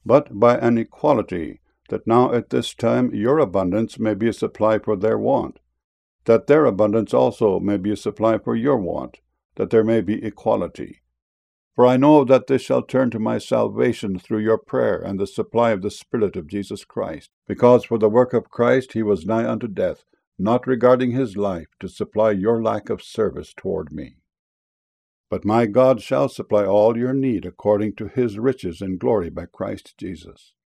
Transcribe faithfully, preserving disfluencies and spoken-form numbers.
but by an equality, that now at this time your abundance may be a supply for their want, that their abundance also may be a supply for your want, that there may be equality. For I know that this shall turn to my salvation through your prayer and the supply of the Spirit of Jesus Christ, because for the work of Christ he was nigh unto death, not regarding his life, to supply your lack of service toward me. But my God shall supply all your need according to his riches in glory by Christ Jesus.